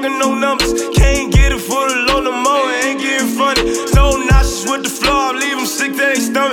talking no numbers. Can't get it for the low no more, it ain't getting funny. So nauseous with the floor, I leave them sick to their stomach.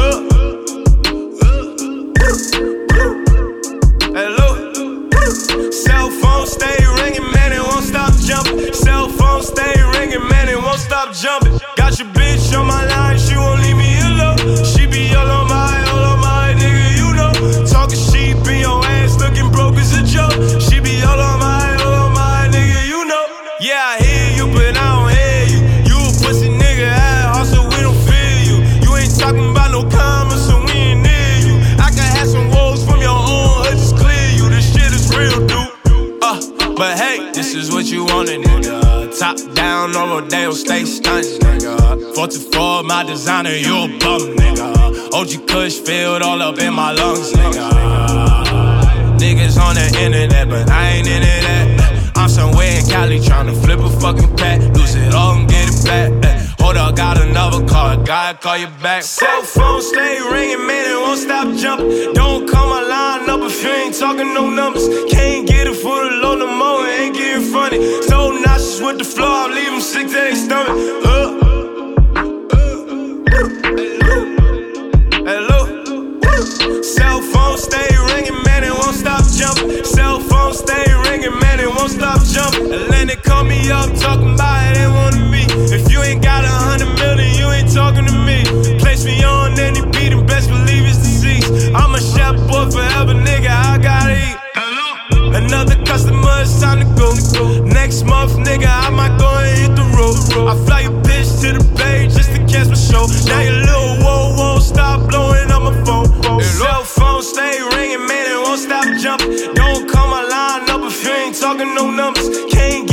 Hello. Cell phone stay ringing, man, it won't stop jumping. Cell phone stay ringing, man, it won't stop jumping. Got your bitch on my line, she won't leave me alone. She be all on my nigga, you know. Talking sheep in your ass, looking broke as a joke. She be all on my nigga, you know. Yeah, I hear you, but I don't hear you. You a pussy nigga, also we don't feel you. You ain't talking about no comments, so we ain't near you. I can have some woes from your own hood, just clear you. This shit is real, dude. But hey, this is what you wanted, nigga. Top down on Rodeo, stay stunts, nigga. 44, my designer, you a bum, nigga. OG Kush filled all up in my lungs, nigga. Niggas on the internet, but I ain't into that. I'm somewhere in Cali tryna flip a fucking pack. Lose it all and get it back. Hold up, got another call, God call you back. Cell phone stay ringing, man, it won't stop jumping. Don't call my line up if you ain't talking no numbers. Can't get it for the low no more, it ain't getting funny. So nauseous with the floor, I leave them sick to their stomach. Hello. Cell phone stay ringing, man, it won't stop jumping. Cell phone stay ringing, man, it won't stop jumping. Atlantic call me up, talking about it, they wanted me. If you ain't got 100 million, you ain't talking to me. Place me on any beat and best believe it's deceased. I'm a chef boy forever, nigga, I gotta eat. Another customer, it's time to go. Next month, nigga, I might go and hit the road. I fly your bitch to the bay just to catch my show. Now your little whoa won't stop blowing up my phone. Cell phone stay ringing, man, it won't stop jumping. Don't call my line up if you ain't talking no numbers. Can't